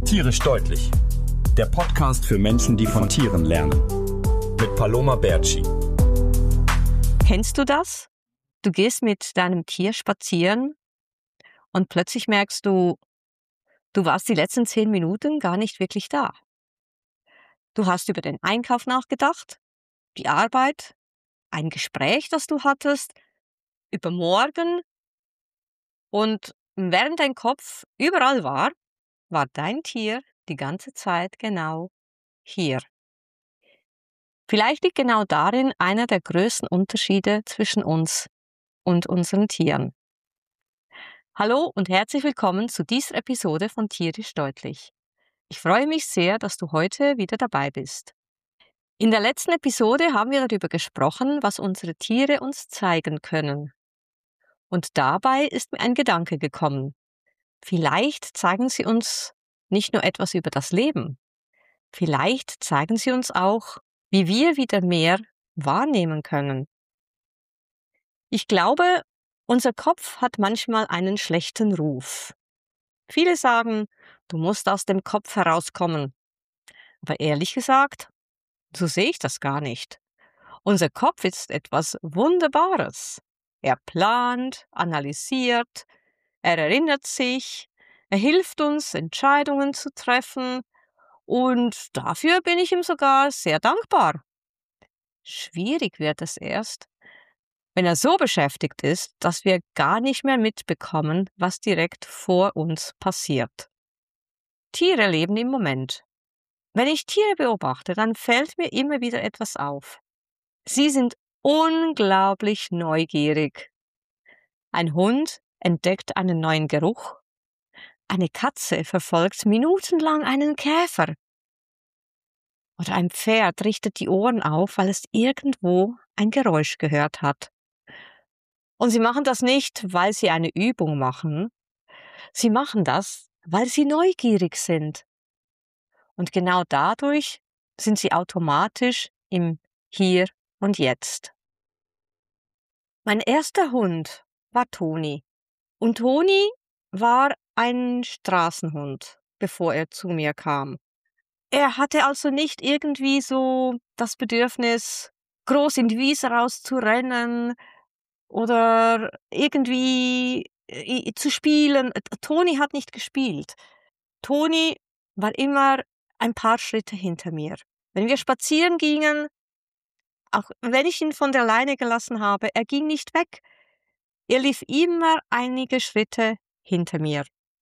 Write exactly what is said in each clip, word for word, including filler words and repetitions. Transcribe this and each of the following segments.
Tierisch deutlich. Der Podcast für Menschen, die von Tieren lernen. Mit Paloma Berci. Kennst du das? Du gehst mit deinem Tier spazieren und plötzlich merkst du, du warst die letzten zehn Minuten gar nicht wirklich da. Du hast über den Einkauf nachgedacht, die Arbeit, ein Gespräch, das du hattest, über morgen, und während dein Kopf überall war, war dein Tier die ganze Zeit genau hier. Vielleicht liegt genau darin einer der größten Unterschiede zwischen uns und unseren Tieren. Hallo und herzlich willkommen zu dieser Episode von Tierisch deutlich. Ich freue mich sehr, dass du heute wieder dabei bist. In der letzten Episode haben wir darüber gesprochen, was unsere Tiere uns zeigen können. Und dabei ist mir ein Gedanke gekommen. Vielleicht zeigen sie uns nicht nur etwas über das Leben. Vielleicht zeigen sie uns auch, wie wir wieder mehr wahrnehmen können. Ich glaube, unser Kopf hat manchmal einen schlechten Ruf. Viele sagen, du musst aus dem Kopf herauskommen. Aber ehrlich gesagt, so sehe ich das gar nicht. Unser Kopf ist etwas Wunderbares. Er plant, analysiert, er erinnert sich, er hilft uns, Entscheidungen zu treffen, und dafür bin ich ihm sogar sehr dankbar. Schwierig wird es erst, wenn er so beschäftigt ist, dass wir gar nicht mehr mitbekommen, was direkt vor uns passiert. Tiere leben im Moment. Wenn ich Tiere beobachte, dann fällt mir immer wieder etwas auf. Sie sind unglaublich neugierig. Ein Hund entdeckt einen neuen Geruch. Eine Katze verfolgt minutenlang einen Käfer. Oder ein Pferd richtet die Ohren auf, weil es irgendwo ein Geräusch gehört hat. Und sie machen das nicht, weil sie eine Übung machen. Sie machen das, weil sie neugierig sind. Und genau dadurch sind sie automatisch im Hier und Jetzt. Mein erster Hund war Toni. Und Toni war ein Straßenhund, bevor er zu mir kam. Er hatte also nicht irgendwie so das Bedürfnis, groß in die Wiese rauszurennen oder irgendwie äh, zu spielen. Toni hat nicht gespielt. Toni war immer ein paar Schritte hinter mir. Wenn wir spazieren gingen, auch wenn ich ihn von der Leine gelassen habe, er ging nicht weg. Er lief immer einige Schritte hinter mir.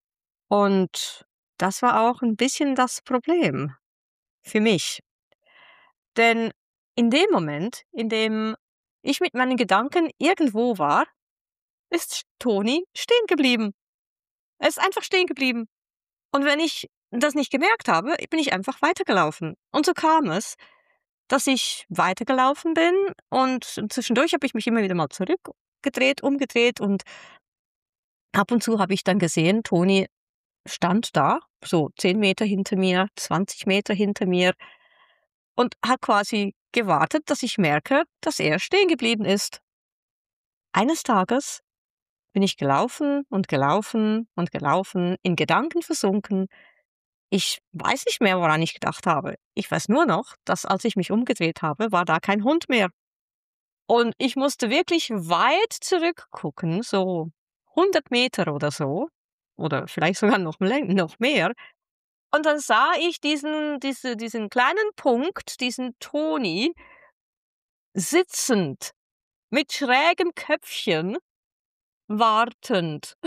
Und das war auch ein bisschen das Problem für mich. Denn in dem Moment, in dem ich mit meinen Gedanken irgendwo war, ist Toni stehen geblieben. Er ist einfach stehen geblieben. Und wenn ich das nicht gemerkt habe, bin ich einfach weitergelaufen. Und so kam es, dass ich weitergelaufen bin, und zwischendurch habe ich mich immer wieder mal zurückgedreht, umgedreht, und ab und zu habe ich dann gesehen, Toni stand da, so zehn Meter hinter mir, zwanzig Meter hinter mir, und hat quasi gewartet, dass ich merke, dass er stehen geblieben ist. Eines Tages bin ich gelaufen und gelaufen und gelaufen, in Gedanken versunken. Ich weiß nicht mehr, woran ich gedacht habe. Ich weiß nur noch, dass als ich mich umgedreht habe, war da kein Hund mehr. Und ich musste wirklich weit zurückgucken, so hundert Meter oder so, oder vielleicht sogar noch, noch mehr. Und dann sah ich diesen, diese, diesen kleinen Punkt, diesen Toni, sitzend, mit schrägem Köpfchen, wartend.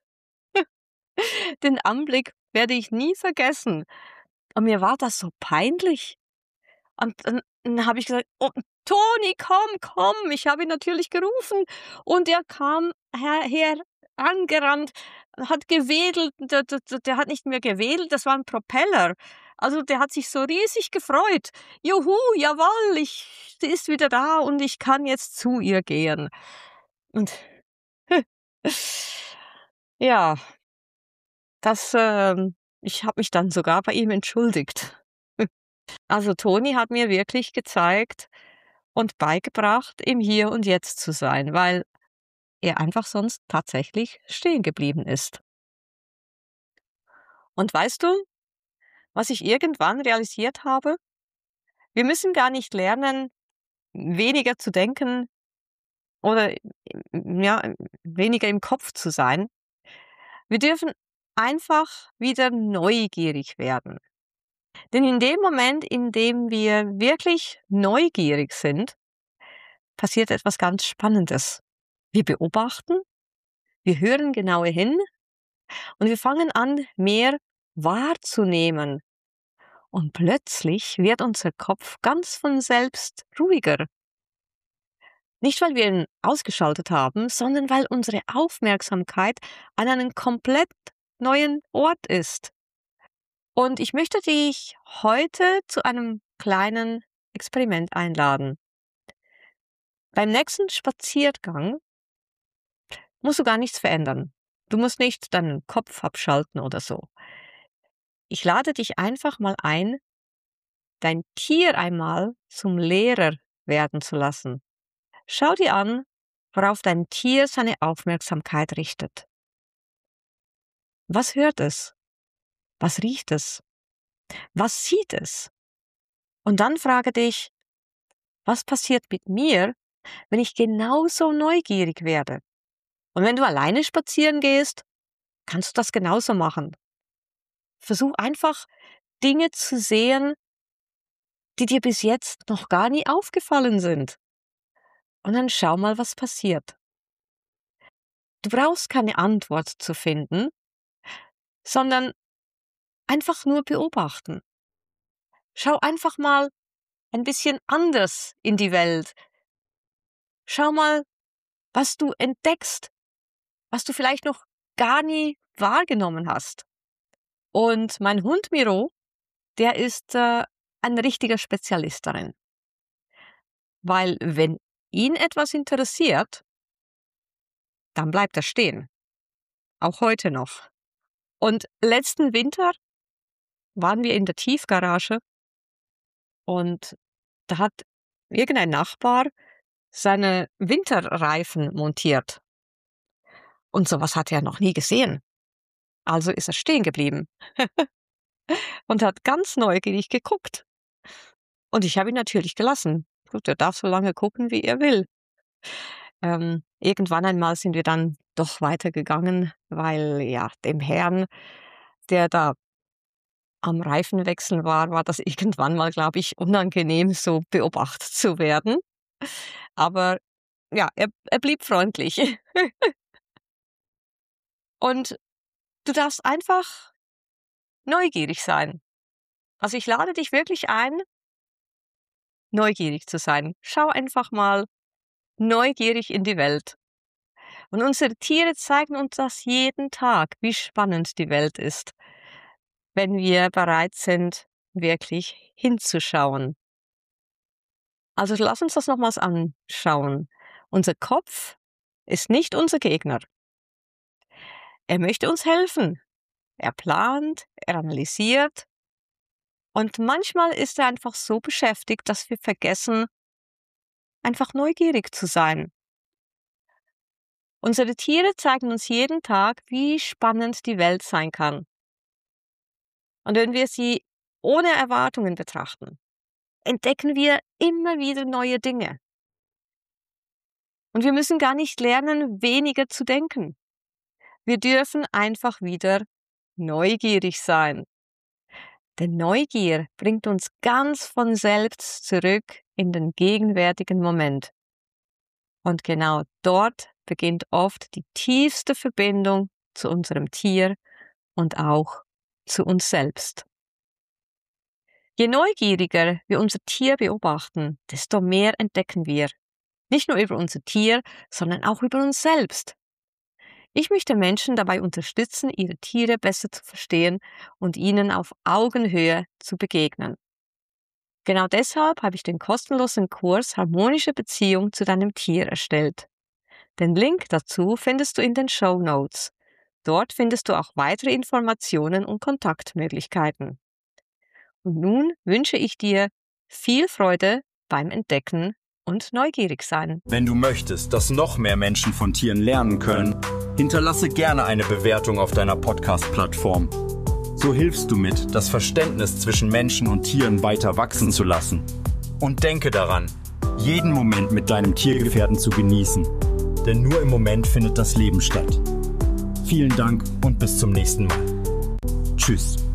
Den Anblick werde ich nie vergessen. Und mir war das so peinlich. Und dann, dann habe ich gesagt, oh, Toni, komm, komm. Ich habe ihn natürlich gerufen. Und er kam her, her angerannt, hat gewedelt. Der, der, der hat nicht mehr gewedelt, das war ein Propeller. Also der hat sich so riesig gefreut. Juhu, jawohl, ich, sie ist wieder da und ich kann jetzt zu ihr gehen. Und ja, das, ähm, ich habe mich dann sogar bei ihm entschuldigt. Also Toni hat mir wirklich gezeigt und beigebracht, im Hier und Jetzt zu sein, weil er einfach sonst tatsächlich stehen geblieben ist. Und weißt du, was ich irgendwann realisiert habe? Wir müssen gar nicht lernen, weniger zu denken oder ja, weniger im Kopf zu sein. Wir dürfen einfach wieder neugierig werden. Denn in dem Moment, in dem wir wirklich neugierig sind, passiert etwas ganz Spannendes. Wir beobachten, wir hören genauer hin und wir fangen an, mehr wahrzunehmen. Und plötzlich wird unser Kopf ganz von selbst ruhiger. Nicht, weil wir ihn ausgeschaltet haben, sondern weil unsere Aufmerksamkeit an einem komplett neuen Ort ist. Und ich möchte dich heute zu einem kleinen Experiment einladen. Beim nächsten Spaziergang musst du gar nichts verändern. Du musst nicht deinen Kopf abschalten oder so. Ich lade dich einfach mal ein, dein Tier einmal zum Lehrer werden zu lassen. Schau dir an, worauf dein Tier seine Aufmerksamkeit richtet. Was hört es? Was riecht es? Was sieht es? Und dann frage dich, was passiert mit mir, wenn ich genauso neugierig werde? Und wenn du alleine spazieren gehst, kannst du das genauso machen. Versuch einfach, Dinge zu sehen, die dir bis jetzt noch gar nie aufgefallen sind. Und dann schau mal, was passiert. Du brauchst keine Antwort zu finden, sondern einfach nur beobachten. Schau einfach mal ein bisschen anders in die Welt. Schau mal, was du entdeckst, was du vielleicht noch gar nie wahrgenommen hast. Und mein Hund Miro, der ist äh, ein richtiger Spezialist darin. Weil wenn ihn etwas interessiert, dann bleibt er stehen. Auch heute noch. Und letzten Winter waren wir in der Tiefgarage und da hat irgendein Nachbar seine Winterreifen montiert. Und sowas hat er noch nie gesehen. Also ist er stehen geblieben und hat ganz neugierig geguckt. Und ich habe ihn natürlich gelassen. Gut, er darf so lange gucken, wie er will. Ähm, irgendwann einmal sind wir dann doch weitergegangen, weil ja, dem Herrn, der da am Reifenwechseln war, war das irgendwann mal, glaube ich, unangenehm, so beobachtet zu werden. Aber ja, er, er blieb freundlich. Und du darfst einfach neugierig sein. Also ich lade dich wirklich ein, neugierig zu sein. Schau einfach mal neugierig in die Welt. Und unsere Tiere zeigen uns das jeden Tag, wie spannend die Welt ist, wenn wir bereit sind, wirklich hinzuschauen. Also lass uns das nochmals anschauen. Unser Kopf ist nicht unser Gegner. Er möchte uns helfen. Er plant, er analysiert. Und manchmal ist er einfach so beschäftigt, dass wir vergessen, einfach neugierig zu sein. Unsere Tiere zeigen uns jeden Tag, wie spannend die Welt sein kann. Und wenn wir sie ohne Erwartungen betrachten, entdecken wir immer wieder neue Dinge. Und wir müssen gar nicht lernen, weniger zu denken. Wir dürfen einfach wieder neugierig sein. Denn Neugier bringt uns ganz von selbst zurück in den gegenwärtigen Moment. Und genau dort beginnt oft die tiefste Verbindung zu unserem Tier und auch zu uns selbst. Je neugieriger wir unser Tier beobachten, desto mehr entdecken wir. Nicht nur über unser Tier, sondern auch über uns selbst. Ich möchte Menschen dabei unterstützen, ihre Tiere besser zu verstehen und ihnen auf Augenhöhe zu begegnen. Genau deshalb habe ich den kostenlosen Kurs Harmonische Beziehung zu deinem Tier erstellt. Den Link dazu findest du in den Shownotes. Dort findest du auch weitere Informationen und Kontaktmöglichkeiten. Und nun wünsche ich dir viel Freude beim Entdecken und neugierig sein. Wenn du möchtest, dass noch mehr Menschen von Tieren lernen können, hinterlasse gerne eine Bewertung auf deiner Podcast-Plattform. So hilfst du mit, das Verständnis zwischen Menschen und Tieren weiter wachsen zu lassen. Und denke daran, jeden Moment mit deinem Tiergefährten zu genießen. Denn nur im Moment findet das Leben statt. Vielen Dank und bis zum nächsten Mal. Tschüss.